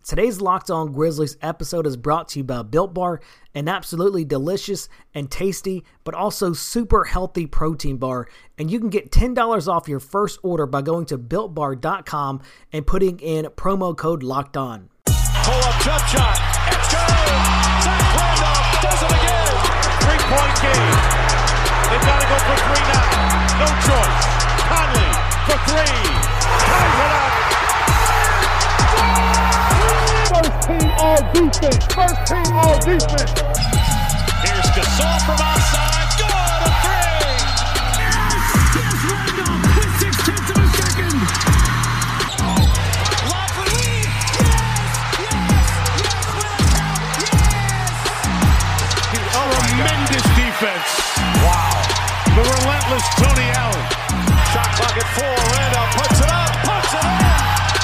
Today's Locked On Grizzlies episode is brought to you by Built Bar, an absolutely delicious and tasty, but also super healthy protein bar. And you can get $10 off your first order by going to BuiltBar.com and putting in promo code Locked On. Pull up jump shot. It's good. Zach Randolph does it again. 3-point game. They've got to go for three now. No choice. Conley for three. Ties it up. First team all defense. First team all defense. Here's Gasol from outside. Good, a three. Yes, Randolph with 6/10 of a second. Lock for lead. Yes, Tremendous defense. Wow. The relentless Tony Allen. Shot clock at 4. Randolph puts it up. Puts it in.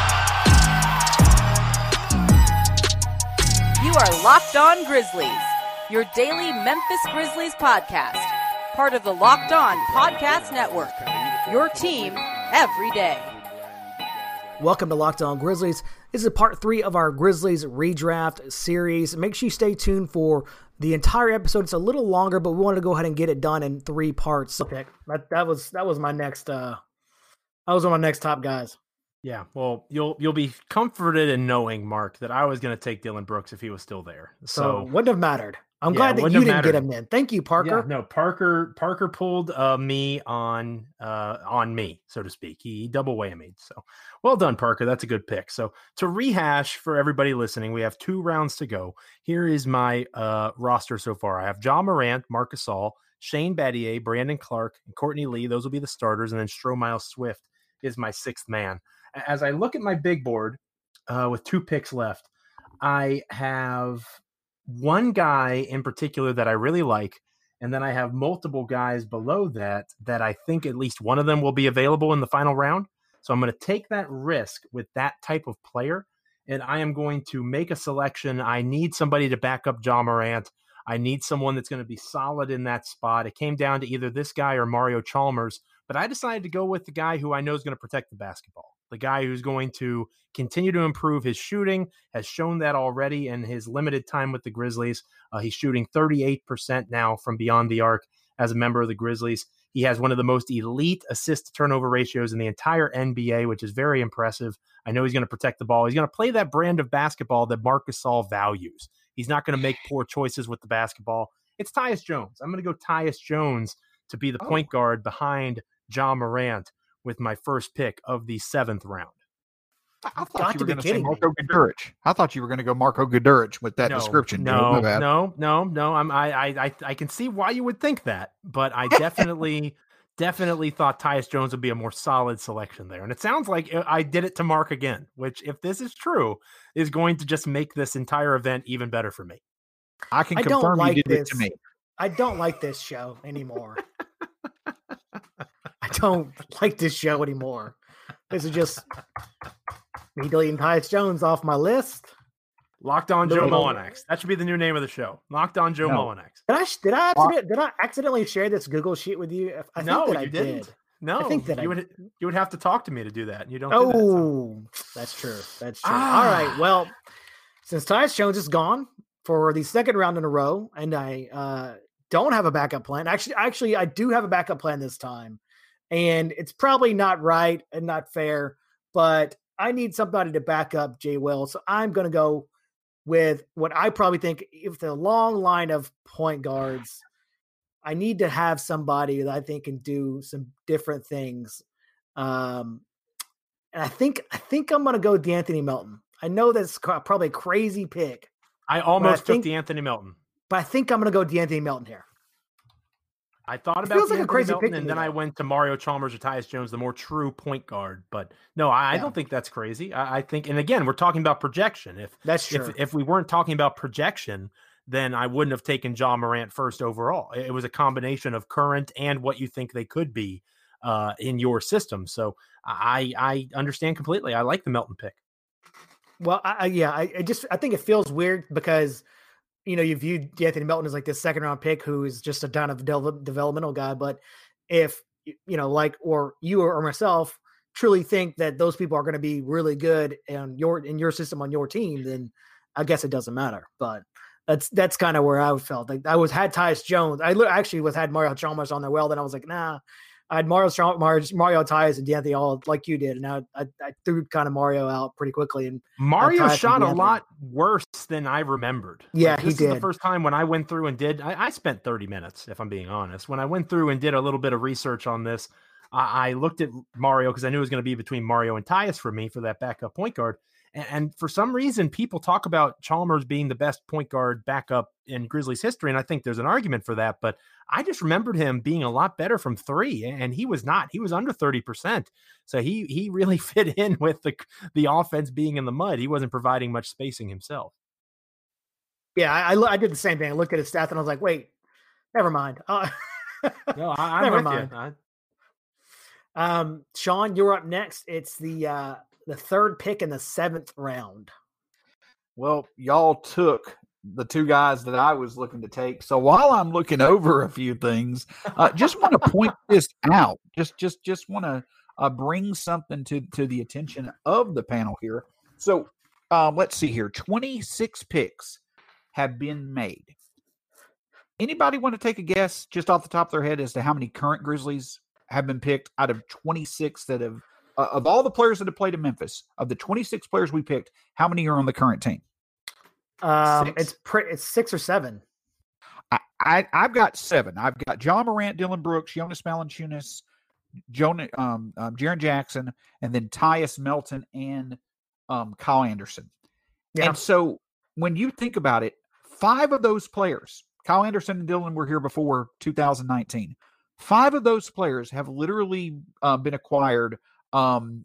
You are Locked On Grizzlies, your daily Memphis Grizzlies podcast. Part of the Locked On Podcast Network, your team every day. Welcome to Locked On Grizzlies. This is part 3 of our Grizzlies redraft series. Make sure you stay tuned for the entire episode. It's a little longer, but we wanted to go ahead and get it done in 3 parts. Okay, that was my next. That was one of my next top guys. Yeah, well, you'll be comforted in knowing, Mark, that I was going to take Dillon Brooks if he was still there. So wouldn't have mattered. I'm glad that you didn't get him in. Thank you, Parker. Yeah, no, Parker pulled me on me, so to speak. He double whammied. So well done, Parker. That's a good pick. So to rehash for everybody listening, we have 2 rounds to go. Here is my roster so far. I have Ja Morant, Marc Gasol, Shane Battier, Brandon Clark, and Courtney Lee. Those will be the starters, and then Stromile Swift is my 6th man. As I look at my big board with 2 picks left, I have one guy in particular that I really like, and then I have multiple guys below that I think at least one of them will be available in the final round. So I'm going to take that risk with that type of player, and I am going to make a selection. I need somebody to back up Ja Morant. I need someone that's going to be solid in that spot. It came down to either this guy or Mario Chalmers, but I decided to go with the guy who I know is going to protect the basketball. The guy who's going to continue to improve his shooting, has shown that already in his limited time with the Grizzlies. He's shooting 38% now from beyond the arc as a member of the Grizzlies. He has one of the most elite assist-to-turnover ratios in the entire NBA, which is very impressive. I know he's going to protect the ball. He's going to play that brand of basketball that Marc Gasol values. He's not going to make poor choices with the basketball. It's Tyus Jones. I'm going to go Tyus Jones to be the point guard behind Ja Morant with my first pick of the 7th round. I thought you were going to say Marko Guduric. I thought you were going to go Marko Guduric with that description. No. I can see why you would think that, but I definitely thought Tyus Jones would be a more solid selection there. And it sounds like I did it to Mark again, which, if this is true, is going to just make this entire event even better for me. I can confirm you did it to me. I don't like this show anymore. I don't like this show anymore. This is just me deleting Tyus Jones off my list. Locked On Joe Mullinax. That should be the new name of the show. Locked On Joe Mullinax. Did I accidentally share this Google sheet with you? I think that I did. No, I think that you would have to talk to me to do that. You don't. Oh, that's true. That's true. All right. Well, since Tyus Jones is gone for the 2nd round in a row, and I don't have a backup plan. Actually, I do have a backup plan this time, and it's probably not right and not fair, but I need somebody to back up Jay Will. So I'm going to go with what I probably think, if the long line of point guards, I need to have somebody that I think can do some different things. And I think I'm going to go DeAnthony Melton. I know that's probably a crazy pick. I almost took DeAnthony Melton. But I think I'm going to go DeAnthony Melton here. I thought about DeAnthony Melton, and then I went to Mario Chalmers or Tyus Jones, the more true point guard. But no, I don't think that's crazy. I think, and again, we're talking about projection. That's true. If we weren't talking about projection, then I wouldn't have taken Ja Morant first overall. It was a combination of current and what you think they could be in your system. So I understand completely. I like the Melton pick. Well, I think it feels weird because, you know, you view DeAnthony Melton as like this 2nd round pick who is just a ton of developmental guy. But if, you know, like, or you or myself, truly think that those people are going to be really good in your system on your team, then I guess it doesn't matter. But that's kind of where I felt like I had Tyus Jones. I actually had Mario Chalmers on there. Well, then I was like, nah, I had Mario Tyus and D'Anthony all like you did. And now I threw kind of Mario out pretty quickly. And Mario shot a lot worse than I remembered. Yeah, like, he did. This is the first time when I went through and did, I spent 30 minutes, if I'm being honest. When I went through and did a little bit of research on this, I looked at Mario because I knew it was going to be between Mario and Tyus for me for that backup point guard. And for some reason, people talk about Chalmers being the best point guard backup in Grizzlies history. And I think there's an argument for that. But I just remembered him being a lot better from three. And he was not. He was under 30%. So he really fit in with the offense being in the mud. He wasn't providing much spacing himself. Yeah, I did the same thing. I looked at his stats and I was like, wait, never mind. No, I'm never with mind. You. Sean, you're up next. It's the third pick in the 7th round. Well, y'all took the two guys that I was looking to take. So while I'm looking over a few things, just want to point this out. Just want to bring something to the attention of the panel here. So let's see here. 26 picks have been made. Anybody want to take a guess just off the top of their head as to how many current Grizzlies have been picked out of 26 that have of all the players that have played in Memphis, of the 26 players we picked, how many are on the current team? It's 6 or 7. I've got 7. I've got John Morant, Dylan Brooks, Jonas Valanciunas, Jaren Jackson, and then Tyus Melton and Kyle Anderson. Yeah. And so when you think about it, 5 of those players, Kyle Anderson and Dylan were here before 2019. 5 of those players have literally been acquired. Jaren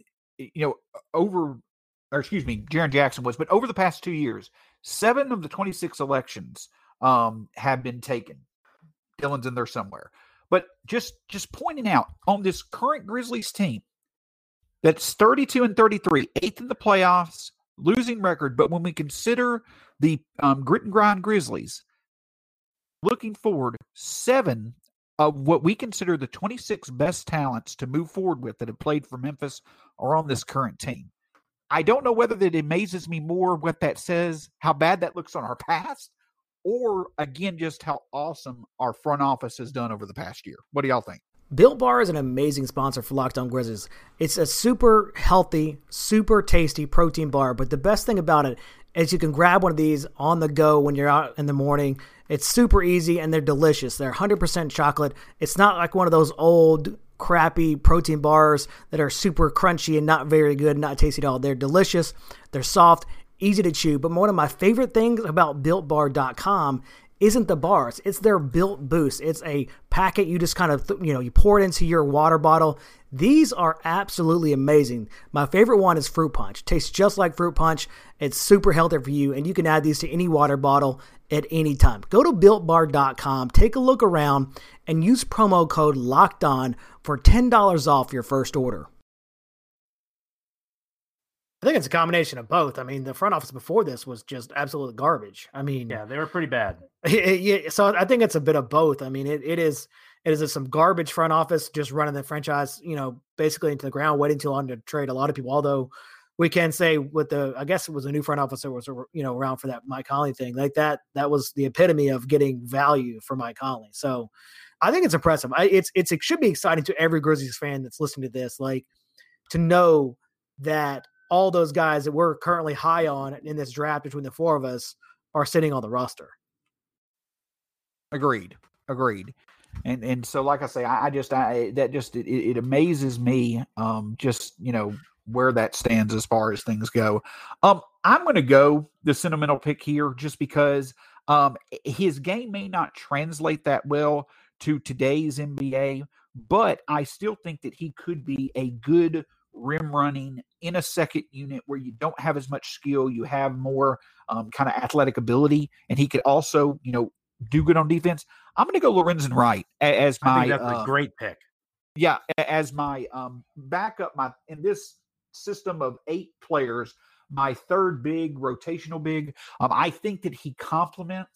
Jackson was, but over the past 2 years, 7 of the 26 elections have been taken. Dylan's in there somewhere. But just pointing out on this current Grizzlies team that's 32-33, 8th in the playoffs, losing record. But when we consider the grit and grind Grizzlies, looking forward, 7 of what we consider the 26 best talents to move forward with that have played for Memphis are on this current team. I don't know whether that amazes me more what that says, how bad that looks on our past, or again, just how awesome our front office has done over the past year. What do y'all think? Built Bar is an amazing sponsor for Locked On Grizzlies. It's a super healthy, super tasty protein bar, but the best thing about it is you can grab one of these on the go when you're out in the morning. It's super easy and they're delicious. They're 100% chocolate. It's not like one of those old crappy protein bars that are super crunchy and not very good, not tasty at all. They're delicious. They're soft, easy to chew. But one of my favorite things about BuiltBar.com isn't the bars. It's their Built Boost. It's a packet. You just kind of, you pour it into your water bottle. These are absolutely amazing. My favorite one is Fruit Punch. It tastes just like Fruit Punch. It's super healthy for you, and you can add these to any water bottle at any time. Go to BuiltBar.com, take a look around, and use promo code LOCKEDON for $10 off your first order. I think it's a combination of both. I mean, the front office before this was just absolute garbage. I mean, yeah, they were pretty bad. So I think it's a bit of both. I mean, it is some garbage front office just running the franchise, basically into the ground, waiting too long to trade a lot of people. Although we can say I guess it was a new front office that was, around for that Mike Conley thing like that. That was the epitome of getting value for Mike Conley. So I think it's impressive. It should be exciting to every Grizzlies fan that's listening to this, like to know that all those guys that we're currently high on in this draft between the 4 of us are sitting on the roster. Agreed. And so, like I say, it amazes me, where that stands as far as things go. I'm going to go the sentimental pick here just because his game may not translate that well to today's NBA, but I still think that he could be a good rim running in a second unit where you don't have as much skill, you have more kind of athletic ability, and he could also, do good on defense. I'm going to go Lorenzen Wright as my. I think that's a great pick. Yeah, as my backup. In this system of 8 players, my third big rotational big. I think that he complements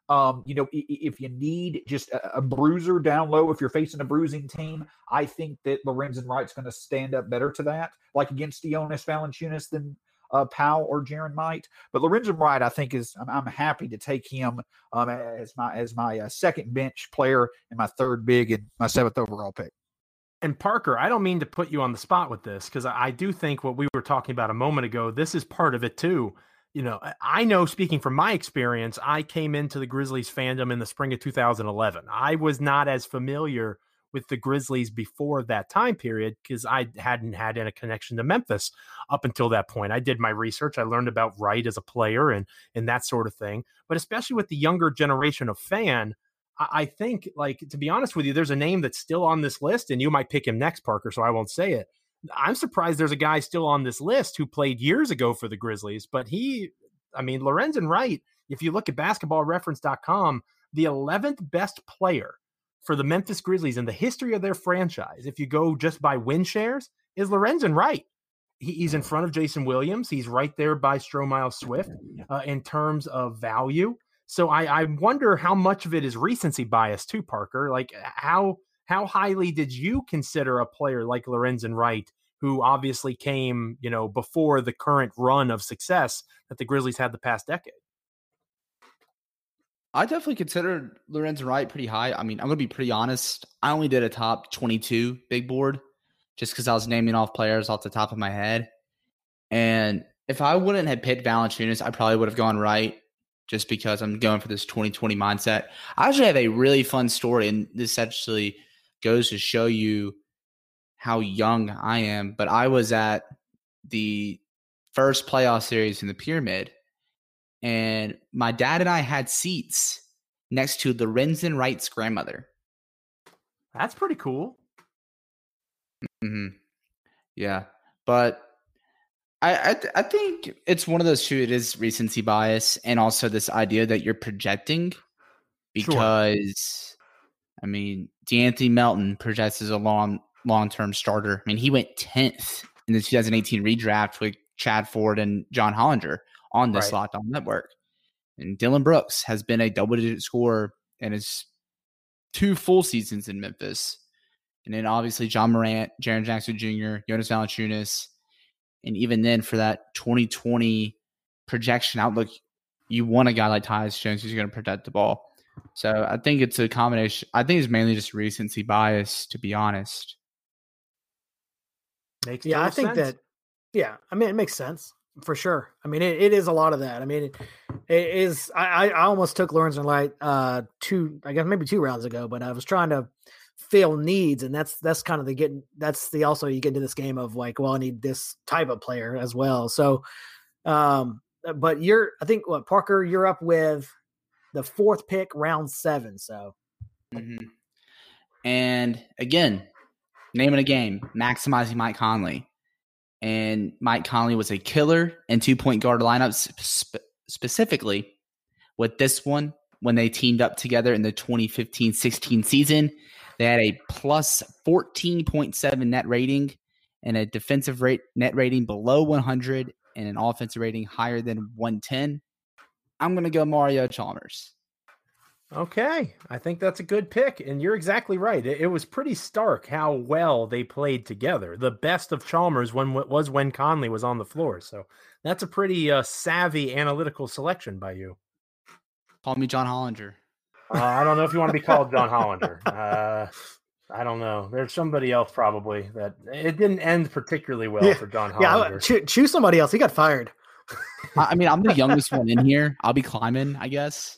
If you need just a bruiser down low, if you're facing a bruising team, I think that Lorenzen Wright's going to stand up better to that, like against Jonas Valanciunas than Powell or Jaren might. But Lorenzen Wright, I think I'm happy to take him as my second bench player and my third big and my 7th overall pick. And Parker, I don't mean to put you on the spot with this, because I do think what we were talking about a moment ago, this is part of it too. I know, speaking from my experience, I came into the Grizzlies fandom in the spring of 2011. I was not as familiar with the Grizzlies before that time period because I hadn't had any connection to Memphis up until that point. I did my research. I learned about Wright as a player and that sort of thing. But especially with the younger generation of fan, I think, to be honest with you, there's a name that's still on this list, and you might pick him next, Parker, so I won't say it. I'm surprised there's a guy still on this list who played years ago for the Grizzlies, but Lorenzen Wright, if you look at basketballreference.com, the 11th best player for the Memphis Grizzlies in the history of their franchise, if you go just by win shares, is Lorenzen Wright. He's in front of Jason Williams. He's right there by Stromile Swift in terms of value. So I wonder how much of it is recency bias too, Parker. How highly did you consider a player like Lorenzen Wright, who obviously came, before the current run of success that the Grizzlies had the past decade? I definitely considered Lorenzen Wright pretty high. I mean, I'm going to be pretty honest. I only did a top 22 big board just because I was naming off players off the top of my head. And if I wouldn't have picked Valanciunas, I probably would have gone Wright just because I'm going for this 2020 mindset. I actually have a really fun story, and this actually goes to show you how young I am. But I was at the first playoff series in the Pyramid, and my dad and I had seats next to Lorenzen Wright's grandmother. That's pretty cool. Mm-hmm. Yeah, but I think it's one of those two. It is recency bias, and also this idea that you're projecting, because DeAnthony Melton projects as a long-term starter. I mean, he went 10th in the 2018 redraft with Chad Ford and John Hollinger on this Locked On Network. And Dylan Brooks has been a double-digit scorer in his 2 full seasons in Memphis. And then obviously John Morant, Jaren Jackson Jr., Jonas Valanciunas. And even then, for that 2020 projection outlook, you want a guy like Tyus Jones who's going to protect the ball. So I think it's a combination. I think it's mainly just recency bias, to be honest. Makes I think sense. it makes sense for sure. It is a lot of that. it is. I almost took Lorenzen Wright maybe 2 rounds ago, but I was trying to fill needs, and that's kind of you get into this game of I need this type of player as well. So, but Parker, you're up with the 4th pick, round 7. So, and again, name of the game, maximizing Mike Conley. And Mike Conley was a killer in 2-point guard lineups, specifically with this one. When they teamed up together in the 2015-16 season, they had a plus 14.7 net rating and a defensive net rating below 100 and an offensive rating higher than 110. I'm going to go Mario Chalmers. Okay, I think that's a good pick, and you're exactly right. It was pretty stark how well they played together. The best of Chalmers was when Conley was on the floor, so that's a pretty savvy analytical selection by you. Call me John Hollinger. I don't know if you want to be called John Hollander. I don't know. There's somebody else probably that it didn't end particularly well for John Hollander. Yeah, choose somebody else. He got fired. I'm the youngest one in here. I'll be climbing, I guess.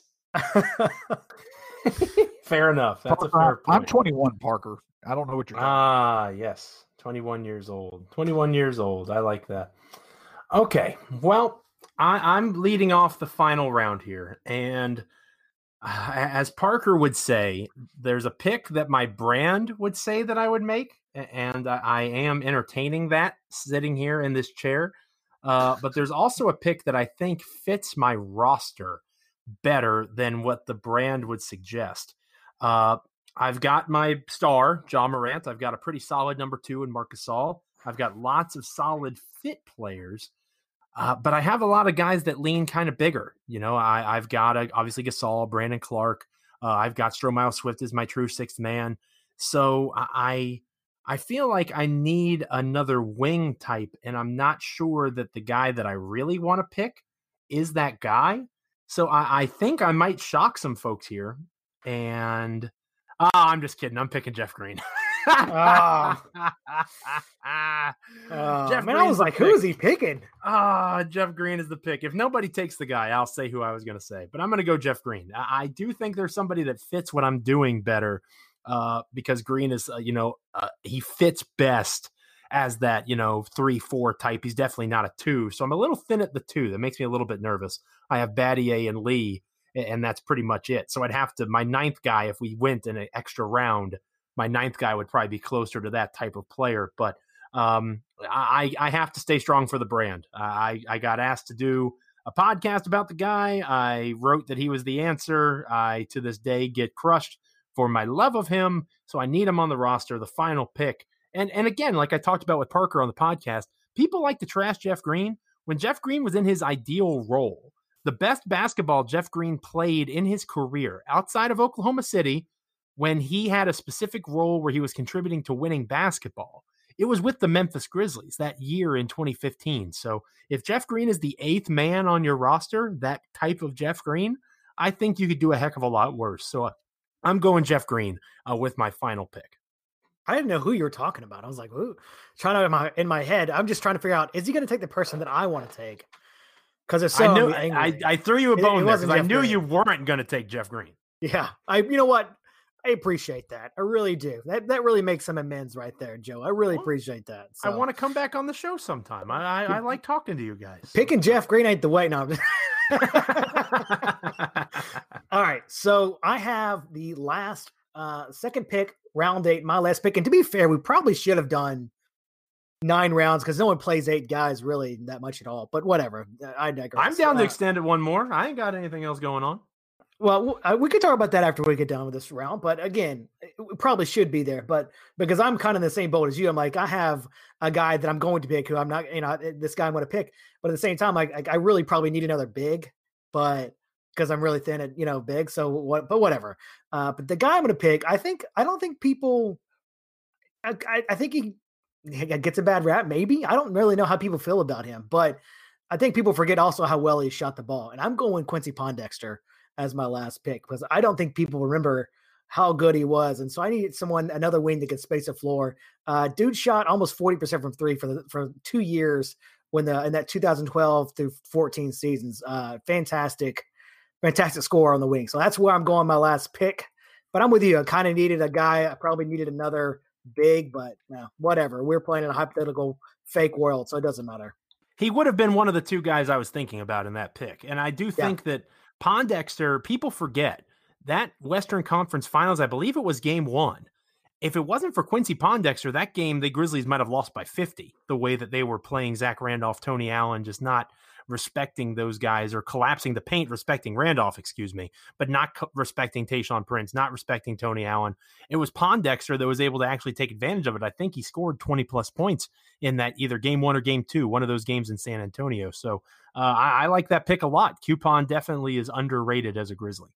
Fair enough. That's Parker, a fair point. I'm 21, Parker. I don't know what you're talking about. Yes. 21 years old. 21 years old. I like that. Okay. Well, I'm leading off the final round here. And as Parker would say, there's a pick that my brand would say that I would make. And I am entertaining that sitting here in this chair. But there's also a pick that I think fits my roster better than what the brand would suggest. I've got my star, John Morant. I've got a pretty solid number 2 in Marc Gasol. I've got lots of solid fit players. But I have a lot of guys that lean kind of bigger. I've got obviously Gasol, Brandon Clark. I've got Stromile Swift as my true sixth man. So I feel like I need another wing type, and I'm not sure that the guy that I really want to pick is that guy. So I think I might shock some folks here. And I'm just kidding. I'm picking Jeff Green. Jeff man, I was like, who is he picking? Jeff Green is the pick. If nobody takes the guy, I'll say who I was going to say. But I'm going to go Jeff Green. I do think there's somebody that fits what I'm doing better because Green is, he fits best as that, 3-4 type. He's definitely not a 2. So I'm a little thin at the 2. That makes me a little bit nervous. I have Battier and Lee, and that's pretty much it. So I'd have to, my 9th guy, if we went in an extra round, my 9th guy would probably be closer to that type of player. But I have to stay strong for the brand. I got asked to do a podcast about the guy. I wrote that he was the answer. I, to this day, get crushed for my love of him. So I need him on the roster, the final pick. And again, like I talked about with Parker on the podcast, people like to trash Jeff Green. When Jeff Green was in his ideal role, the best basketball Jeff Green played in his career outside of Oklahoma City, when he had a specific role where he was contributing to winning basketball, it was with the Memphis Grizzlies that year in 2015. So if Jeff Green is the 8th man on your roster, that type of Jeff Green, I think you could do a heck of a lot worse. So I'm going Jeff Green with my final pick. I didn't know who you were talking about. I was like, ooh, trying to in my head. I'm just trying to figure out, is he going to take the person that I want to take? Because if so, I threw you a bone there because I knew you weren't going to take Jeff Green. Yeah. You know what? I appreciate that. I really do. That really makes some amends right there, Joe. I really appreciate that. So. I want to come back on the show sometime. I like talking to you guys. Picking Jeff Green ain't the way. No. All right. So I have the last second pick, round 8, my last pick. And to be fair, we probably should have done 9 rounds because no one plays 8 guys really that much at all. But whatever. I digress. I'm down to extend it one more. I ain't got anything else going on. Well, we could talk about that after we get done with this round. But again, it probably should be there. But because I'm kind of in the same boat as you, I'm like, I have a guy that I'm going to pick who I'm not, this guy I'm going to pick. But at the same time, I really probably need another big, but because I'm really thin at, big. So but whatever. But the guy I'm going to pick, I don't think people, I think he gets a bad rap. Maybe. I don't really know how people feel about him, but I think people forget also how well he shot the ball. And I'm going Quincy Pondexter as my last pick because I don't think people remember how good he was. And so I needed another wing that could space the floor. Dude shot almost 40% from 3 for 2 years in that 2012 through 14 seasons. Fantastic score on the wing. So that's where I'm going my last pick, but I'm with you. I kind of needed a guy. I probably needed another big, but whatever. We're playing in a hypothetical fake world. So it doesn't matter. He would have been one of the 2 guys I was thinking about in that pick. And I do think that Pondexter, people forget that Western Conference Finals, I believe it was game 1. If it wasn't for Quincy Pondexter, that game, the Grizzlies might have lost by 50, the way that they were playing Zach Randolph, Tony Allen, just not respecting those guys or collapsing the paint, respecting Randolph, but not respecting Tayshaun Prince, not respecting Tony Allen. It was Pondexter that was able to actually take advantage of it. I think he scored 20-plus points in that either game 1 or game 2, one of those games in San Antonio. So I like that pick a lot. Q-Pon definitely is underrated as a Grizzly.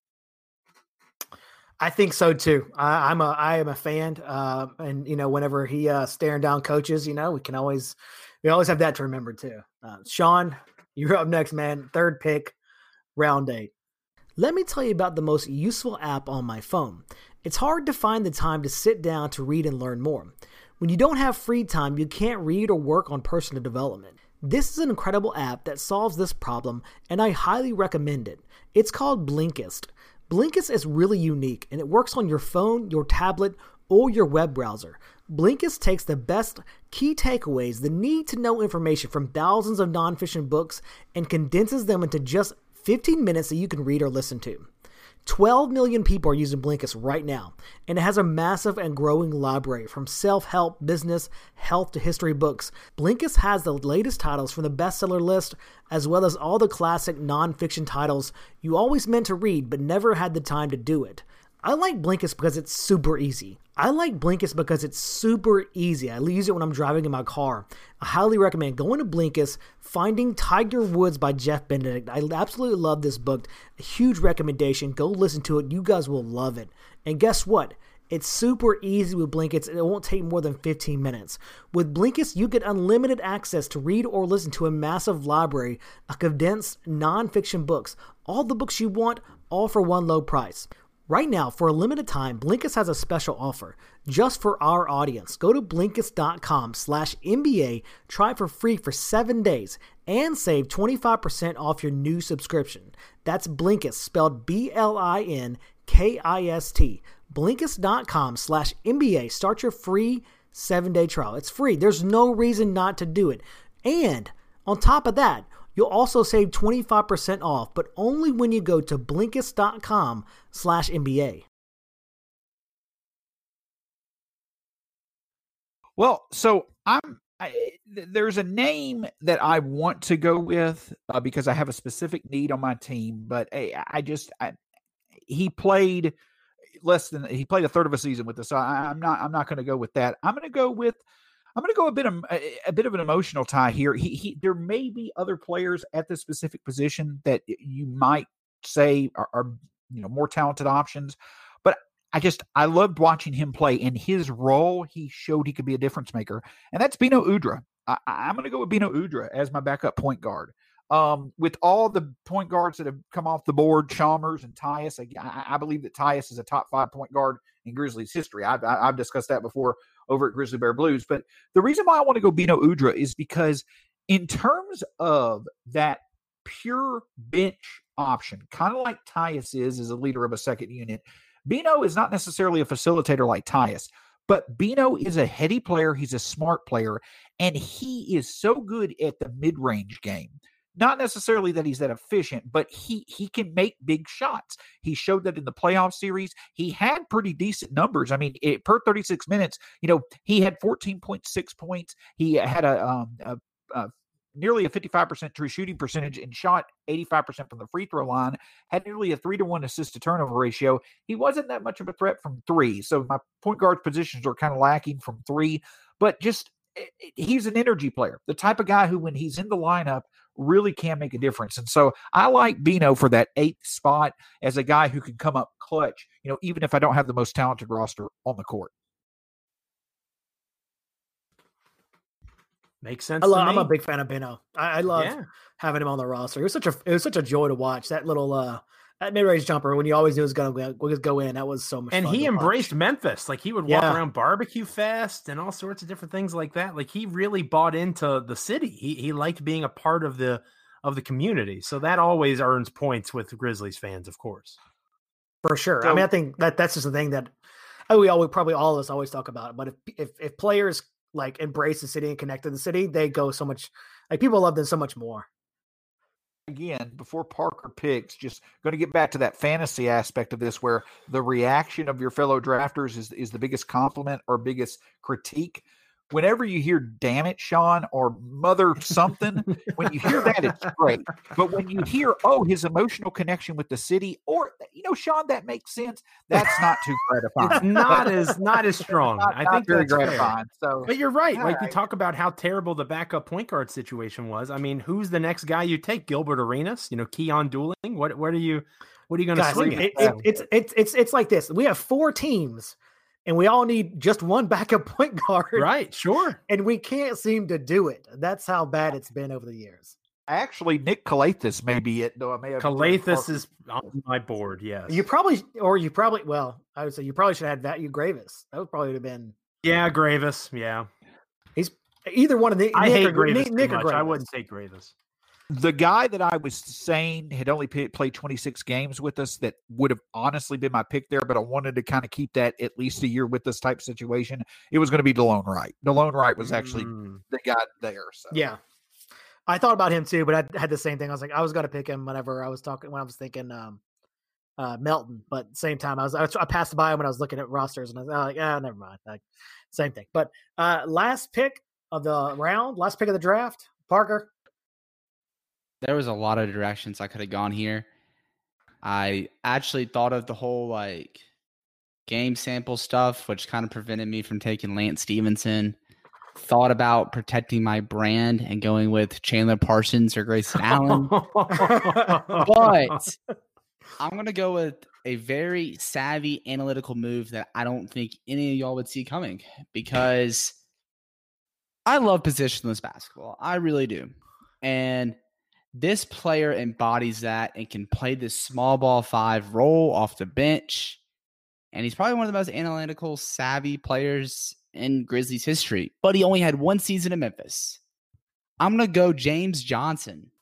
I think so too. I am a fan. And whenever he staring down coaches, we always have that to remember too. Sean, you're up next, man. 3rd pick, round 8. Let me tell you about the most useful app on my phone. It's hard to find the time to sit down to read and learn more. When you don't have free time, you can't read or work on personal development. This is an incredible app that solves this problem, and I highly recommend it. It's called Blinkist. Blinkist is really unique, and it works on your phone, your tablet, or your web browser. Blinkist takes the best key takeaways, the need-to-know information from thousands of nonfiction books, and condenses them into just 15 minutes that you can read or listen to. 12 million people are using Blinkist right now, and it has a massive and growing library from self-help, business, health to history books. Blinkist has the latest titles from the bestseller list, as well as all the classic nonfiction titles you always meant to read but never had the time to do it. I like Blinkist because it's super easy. I use it when I'm driving in my car. I highly recommend going to Blinkist, finding Tiger Woods by Jeff Benedict. I absolutely love this book. A huge recommendation. Go listen to it. You guys will love it. And guess what? It's super easy with Blinkist, and it won't take more than 15 minutes. With Blinkist, you get unlimited access to read or listen to a massive library of condensed nonfiction books. All the books you want, all for one low price. Right now, for a limited time, Blinkist has a special offer just for our audience. Go to Blinkist.com/NBA, try it for free for 7 days, and save 25% off your new subscription. That's Blinkist, spelled BLINKIST. Blinkist.com/NBA. Start your free 7-day trial. It's free. There's no reason not to do it. And on top of that, you'll also save 25% off, but only when you go to Blinkist.com/NBA. Well, so there's a name that I want to go with because I have a specific need on my team, but he played he played a third of a season with us, so I'm not going to go with that. I'm going to go a bit of an emotional tie here. There may be other players at this specific position that you might say are more talented options, but I loved watching him play. In his role, he showed he could be a difference maker, and that's Bino Udrih. I'm going to go with Bino Udrih as my backup point guard. With all the point guards that have come off the board, Chalmers and Tyus, I believe that Tyus is a top 5 point guard in Grizzlies history. I've discussed that before over at Grizzly Bear Blues. But the reason why I want to go Bino Udrih is because in terms of that pure bench option, kind of like Tyus is as a leader of a second unit, Bino is not necessarily a facilitator like Tyus, but Bino is a heady player. He's a smart player, and he is so good at the mid-range game. Not necessarily that he's that efficient, but he can make big shots. He showed that in the playoff series. He had pretty decent numbers. I mean, per 36 minutes, he had 14.6 points. He had nearly a 55% true shooting percentage and shot 85% from the free throw line, had nearly a 3-to-1 assist to turnover ratio. He wasn't that much of a threat from three. So my point guard positions are kind of lacking from three, but he's an energy player, the type of guy who, when he's in the lineup, really can make a difference. And so I like Bino for that 8th spot as a guy who can come up clutch, even if I don't have the most talented roster on the court. Makes sense. I'm a big fan of Bino. I love having him on the roster. It was such a joy to watch that little that mid-range jumper when you always knew it was going to go in. That was so much fun. And he embraced Memphis. Like, he would walk around Barbecue Fest and all sorts of different things like that. Like, he really bought into the city. He liked being a part of the community. So that always earns points with Grizzlies fans, of course. For sure. So, I mean, I think that's just the thing that probably all of us always talk about. But if players like embrace the city and connect to the city, they go so much, like, people love them so much more. Again, before Parker picks, just going to get back to that fantasy aspect of this, where the reaction of your fellow drafters is the biggest compliment or biggest critique. Whenever you hear "damn it, Sean" or "mother something," when you hear that, it's great. But when you hear, his emotional connection with the city, or, Sean, that makes sense, that's not too gratifying. It's not as strong. I think very that's gratifying. So, but you're right. Like, you talk about how terrible the backup point guard situation was. I mean, who's the next guy you take? Gilbert Arenas? Keon Dooling? What are you going to swing at? It's like this. We have 4 teams. And we all need just one backup point guard. Right, sure. And we can't seem to do it. That's how bad it's been over the years. Actually, Nick Calathis may be it, though. I may have Calathis is on my board, yes. I would say you probably should have had Gravis. That would probably have been. Yeah, Gravis, yeah. He's either one of the. I hate Gravis too much. I wouldn't take Gravis. The guy that I was saying had only played 26 games with us that would have honestly been my pick there, but I wanted to kind of keep that at least a year with this type of situation. It was going to be DeLone Wright. DeLone Wright was actually the guy there. So. Yeah. I thought about him too, but I had the same thing. I was like, I was going to pick him when I was thinking Melton, but at the same time, I passed by him when I was looking at rosters, and I was like, never mind. Like, same thing. But last pick of the round, last pick of the draft, Parker. There was a lot of directions I could have gone here. I actually thought of the whole, game sample stuff, which kind of prevented me from taking Lance Stevenson. Thought about protecting my brand and going with Chandler Parsons or Grayson Allen. But I'm going to go with a very savvy analytical move that I don't think any of y'all would see coming, because I love positionless basketball. I really do. And this player embodies that and can play this small ball 5 role off the bench. And he's probably one of the most analytical, savvy players in Grizzlies history. But he only had 1 season in Memphis. I'm going to go James Johnson.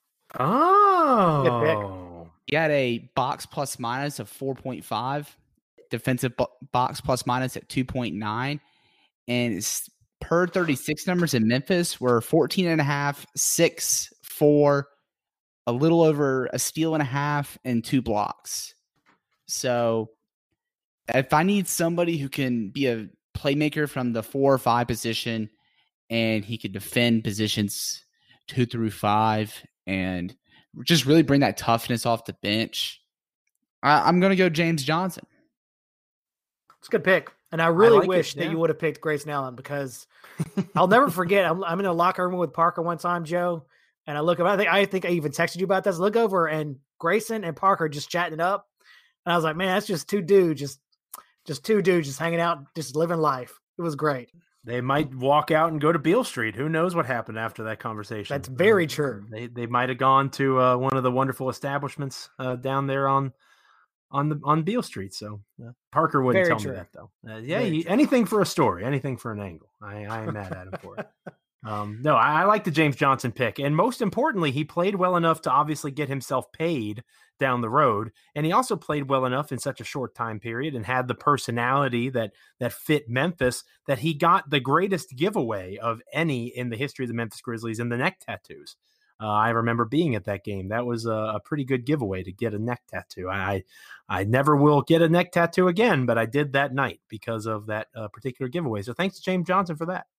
Oh. He had a box plus minus of 4.5, defensive box plus minus at 2.9. And his per 36 numbers in Memphis were 14.5, 6, 4, a little over a steal and a half, and 2 blocks. So if I need somebody who can be a playmaker from the 4 or 5 position, and he could defend positions 2 through 5 and just really bring that toughness off the bench, I'm going to go James Johnson. It's a good pick. And I really like wish it, that you would have picked Grayson Allen, because I'll never forget. I'm in a locker room with Parker one time, Joe, and I look up. I think I even texted you about this. Look over, and Grayson and Parker just chatting it up, and I was like, man, that's just 2 dudes, just 2 dudes just hanging out, just living life. It was great. They might walk out and go to Beale Street. Who knows what happened after that conversation? That's very true. They might have gone to one of the wonderful establishments down there on Beale Street. So Parker wouldn't Very tell true. me that, though. Anything for a story, anything for an angle. I am mad at him for it. No, I like the James Johnson pick. And most importantly, he played well enough to obviously get himself paid down the road. And he also played well enough in such a short time period and had the personality that fit Memphis, that he got the greatest giveaway of any in the history of the Memphis Grizzlies in the neck tattoos. I remember being at that game. That was a pretty good giveaway to get a neck tattoo. I never will get a neck tattoo again, but I did that night because of that particular giveaway. So thanks to James Johnson for that.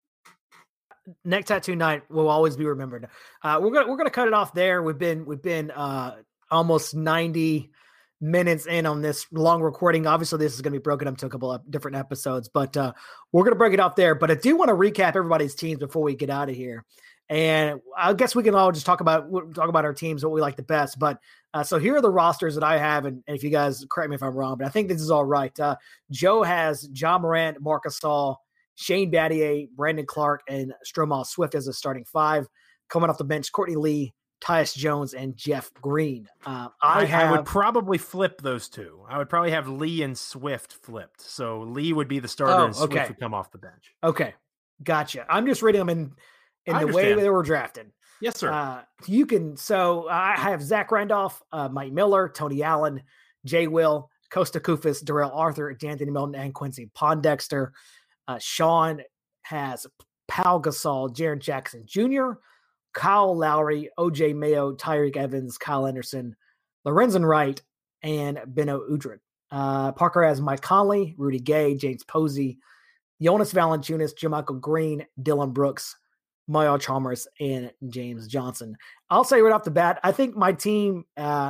Neck tattoo night will always be remembered. We're gonna cut it off there. We've been almost 90 minutes in on this long recording. Obviously, this is going to be broken up to a couple of different episodes, but we're going to break it off there. But I do want to recap everybody's teams before we get out of here. And I guess we can all just talk about our teams, what we like the best. But so here are the rosters that I have, and if you guys correct me if I'm wrong, but I think this is all right. Joe has Ja Morant, Marc Gasol, Shane Battier, Brandon Clark, and Stromile Swift as a starting 5. Coming off the bench, Courtney Lee, Tyus Jones, and Jeff Green. I would probably flip those 2. I would probably have Lee and Swift flipped. So Lee would be the starter and Swift would come off the bench. Okay, gotcha. I'm just reading them in the way they were drafted. Yes, sir. You can. So I have Zach Randolph, Mike Miller, Tony Allen, Jay Will, Costa Koufos, Darrell Arthur, D'Anthony Melton, and Quincy Pondexter. Sean has Pau Gasol, Jaren Jackson Jr., Kyle Lowry, OJ Mayo, Tyreek Evans, Kyle Anderson, Lorenzen Wright, and Beno Udrih. Parker has Mike Conley, Rudy Gay, James Posey, Jonas Valanciunas, JaMychal Green, Dylan Brooks, Mario Chalmers, and James Johnson. I'll say right off the bat, I think my team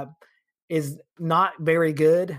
is not very good.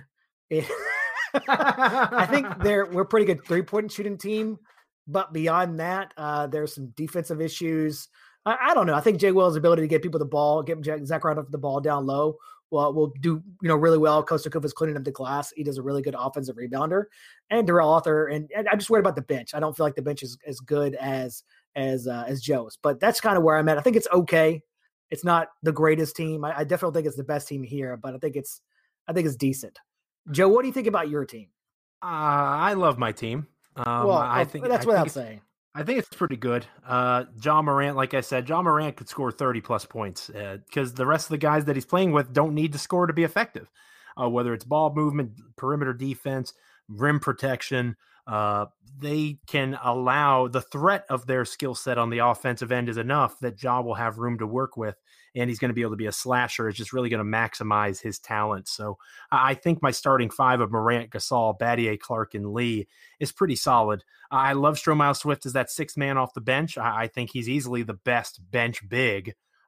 I think we're a pretty good 3-point shooting team, but beyond that, there's some defensive issues. I don't know. I think Jay Will's ability to get people the ball, get Zach Randolph the ball down low, will do really well. Costa Koufos cleaning up the glass. He does a really good offensive rebounder, and Darrell Arthur. And I'm just worried about the bench. I don't feel like the bench is as good as Joe's, but that's kind of where I'm at. I think it's okay. It's not the greatest team. I definitely think it's the best team here, but I think it's decent. Joe, what do you think about your team? I love my team. I think that's without saying. I think it's pretty good. Ja Morant, like I said, Ja Morant could score 30-plus points because the rest of the guys that he's playing with don't need to score to be effective, whether it's ball movement, perimeter defense, rim protection. They can allow the threat of their skill set on the offensive end is enough that Ja will have room to work with, and he's going to be able to be a slasher. It's just really going to maximize his talent. So I think my starting 5 of Morant, Gasol, Battier, Clark, and Lee is pretty solid. I love Stromile Swift as that 6th man off the bench. I think he's easily the best bench big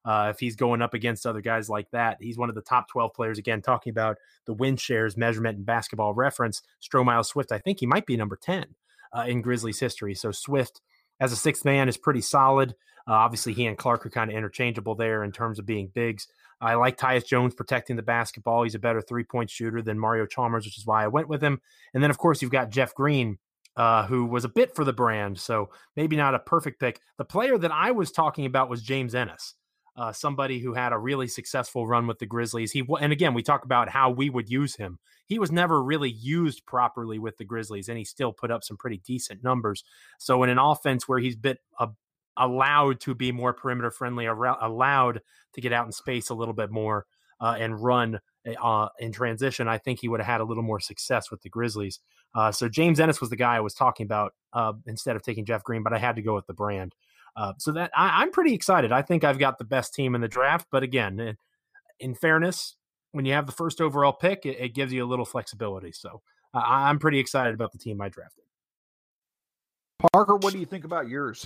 If he's going up against other guys like that, he's one of the top 12 players. Again, talking about the win shares measurement and Basketball Reference, Stromile Swift, I think he might be number 10 in Grizzlies history. So Swift as a sixth man is pretty solid. Obviously, he and Clark are kind of interchangeable there in terms of being bigs. I like Tyus Jones protecting the basketball. He's a better three-point shooter than Mario Chalmers, which is why I went with him. And then, of course, you've got Jeff Green, who was a bit for the brand, so maybe not a perfect pick. The player that I was talking about was James Ennis, somebody who had a really successful run with the Grizzlies. And again, we talk about how we would use him. He was never really used properly with the Grizzlies, and he still put up some pretty decent numbers. So in an offense where he's allowed to be more perimeter friendly, allowed to get out in space a little bit more and run in transition, I think he would have had a little more success with the Grizzlies. So James Ennis was the guy I was talking about instead of taking Jeff Green, but I had to go with the brand. So that I'm pretty excited. I think I've got the best team in the draft. But again, in fairness, when you have the first overall pick, it gives you a little flexibility. So I'm pretty excited about the team I drafted. Parker, what do you think about yours?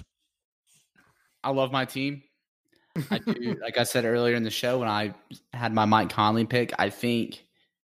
I love my team. I do. Like I said earlier in the show, when I had my Mike Conley pick, I think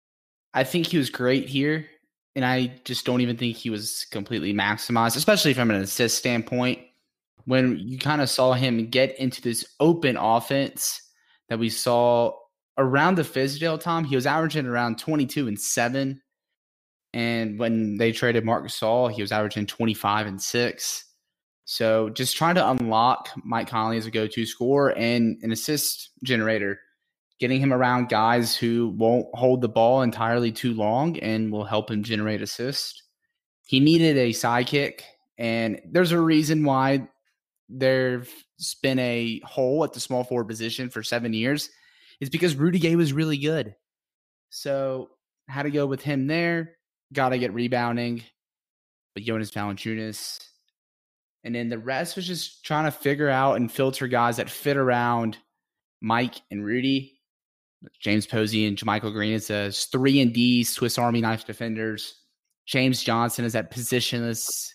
he was great here. And I just don't even think he was completely maximized, especially from an assist standpoint. When you kind of saw him get into this open offense that we saw around the Fizdale time, he was averaging around 22 and 7. And when they traded Marc Gasol, he was averaging 25 and 6. So just trying to unlock Mike Conley as a go-to scorer and an assist generator, getting him around guys who won't hold the ball entirely too long and will help him generate assists. He needed a sidekick, and there's a reason why there's been a hole at the small forward position for 7 years. It's because Rudy Gay was really good. So had to go with him there. Got to get rebounding. But Jonas Valanciunas. And then the rest was just trying to figure out and filter guys that fit around Mike and Rudy. James Posey and JaMychal Green as 3-and-D Swiss Army knife defenders. James Johnson is that positionless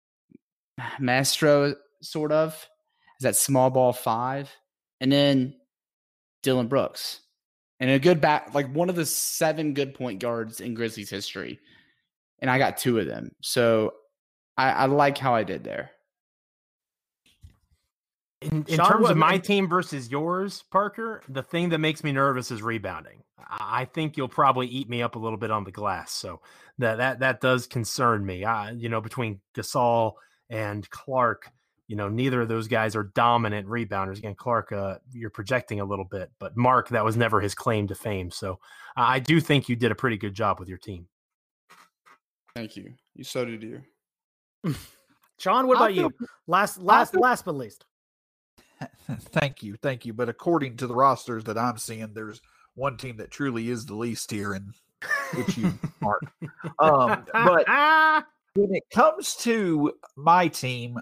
maestro, sort of, is that small ball 5. And then Dylan Brooks. And a good back, like one of the 7 good point guards in Grizzlies history. And I got 2 of them. So I like how I did there. In terms of my team versus yours, Parker, the thing that makes me nervous is rebounding. I think you'll probably eat me up a little bit on the glass. So that does concern me. Between Gasol and Clark, neither of those guys are dominant rebounders. Again, Clark, you're projecting a little bit, but Mark, that was never his claim to fame. So I do think you did a pretty good job with your team. Thank you. So did you. Sean, what about you? Last but least. Thank you. But according to the rosters that I'm seeing, there's one team that truly is the least here, and it's you, Mark. But when it comes to my team,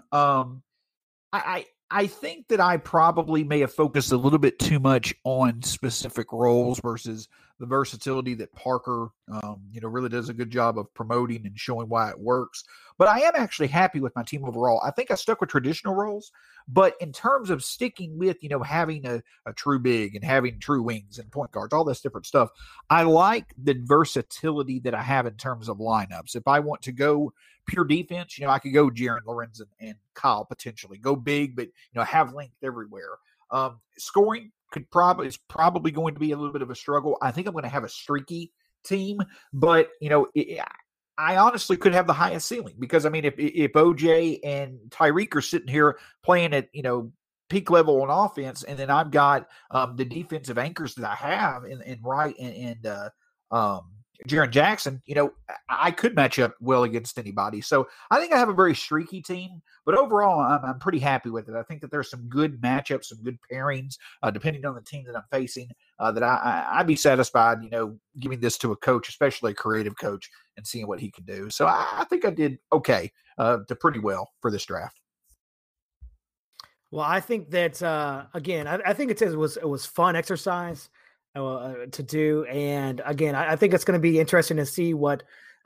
I think that I probably may have focused a little bit too much on specific roles versus the versatility that Parker, really does a good job of promoting and showing why it works. But I am actually happy with my team overall. I think I stuck with traditional roles, but in terms of sticking with, having a true big and having true wings and point guards, all this different stuff, I like the versatility that I have in terms of lineups. If I want to go pure defense, I could go Jaren Lorenzen and Kyle potentially. Go big, but, have length everywhere. Scoring is probably going to be a little bit of a struggle. I think I'm going to have a streaky team, but, I honestly could have the highest ceiling because, if OJ and Tyreek are sitting here playing at, peak level on offense, and then I've got the defensive anchors that I have in Wright and Jaren Jackson, I could match up well against anybody. So I think I have a very streaky team, but overall I'm pretty happy with it. I think that there's some good matchups, some good pairings, depending on the team that I'm facing, that I'd be satisfied, giving this to a coach, especially a creative coach, and seeing what he can do. So I think I did okay to pretty well for this draft. Well, I think that, again, I think it was fun exercise to do. And again, I think it's going to be interesting to see what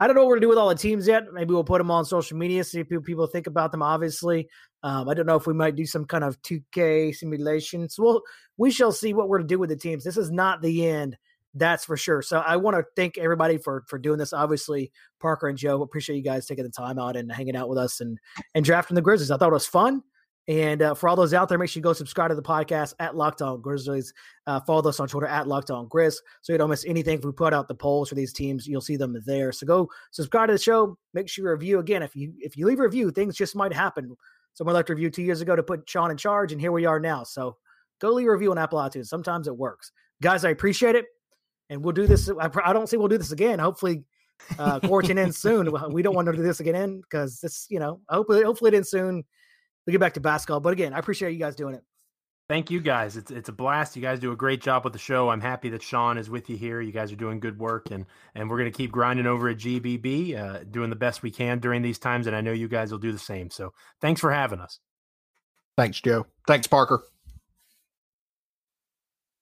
I don't know what we're going to do with all the teams yet. Maybe we'll put them on social media, see if people think about them, obviously. I don't know if we might do some kind of 2K simulation. So we shall see what we're going to do with the teams. This is not the end, that's for sure. So I want to thank everybody for doing this. Obviously, Parker and Joe, appreciate you guys taking the time out and hanging out with us and drafting the Grizzlies. I thought it was fun. And for all those out there, make sure you go subscribe to the podcast at Locked On Grizzlies. Follow us on Twitter at Locked On Grizz, so you don't miss anything. If we put out the polls for these teams, you'll see them there. So go subscribe to the show. Make sure you review. Again, if you leave a review, things just might happen. Someone left a review 2 years ago to put Sean in charge, and here we are now. So go leave a review on Apple iTunes. Sometimes it works. Guys, I appreciate it. And we'll do this. I don't see we'll do this again. Hopefully, quarantine ends soon. We don't want to do this again because this, hopefully it ends soon. We get back to basketball. But again, I appreciate you guys doing it. Thank you guys. It's a blast. You guys do a great job with the show. I'm happy that Sean is with you here. You guys are doing good work, and we're going to keep grinding over at GBB, doing the best we can during these times. And I know you guys will do the same. So thanks for having us. Thanks, Joe. Thanks, Parker.